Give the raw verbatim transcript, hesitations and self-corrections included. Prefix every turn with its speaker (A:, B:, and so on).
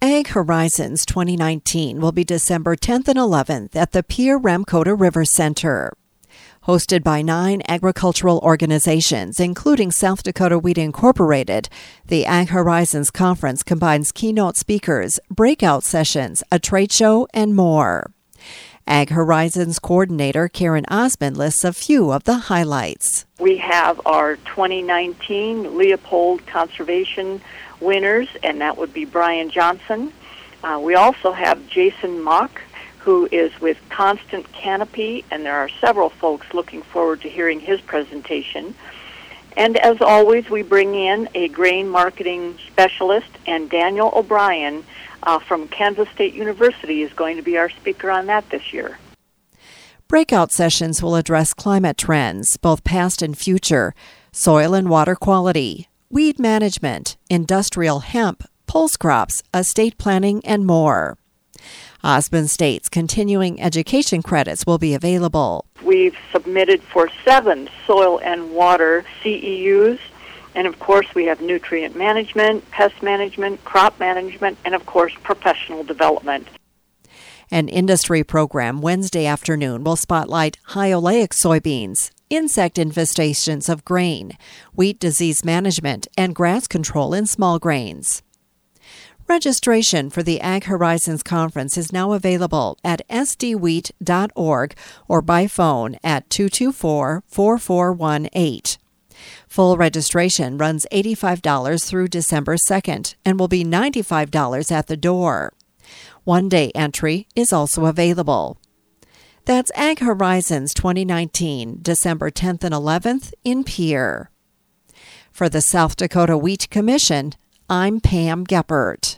A: Ag Horizons twenty nineteen will be December tenth and eleventh at the Pierre Ramkota River Center. Hosted by nine agricultural organizations, including South Dakota Wheat Incorporated, the Ag Horizons Conference combines keynote speakers, breakout sessions, a trade show, and more. Ag Horizons Coordinator Karen Osmond lists a few of the highlights.
B: We have our twenty nineteen Leopold Conservation winners, and that would be Brian Johnson. Uh, we also have Jason Mock, who is with Constant Canopy, and there are several folks looking forward to hearing his presentation. And as always, we bring in a grain marketing specialist, and Daniel O'Brien uh, from Kansas State University is going to be our speaker on that this year.
A: Breakout sessions will address climate trends, both past and future, soil and water quality, weed management, industrial hemp, pulse crops, estate planning, and more. Osmond states continuing education credits will be available.
B: We've submitted for seven soil and water C E Us, and of course we have nutrient management, pest management, crop management, and of course professional development.
A: An industry program Wednesday afternoon will spotlight high oleic soybeans, insect infestations of grain, wheat disease management, and grass control in small grains. Registration for the Ag Horizons Conference is now available at s d wheat dot org or by phone at two two four, four four one eight. Full registration runs eighty-five dollars through December second and will be ninety-five dollars at the door. One-day entry is also available. That's Ag Horizons twenty nineteen, December tenth and eleventh in Pierre. For the South Dakota Wheat Commission, I'm Pam Geppert.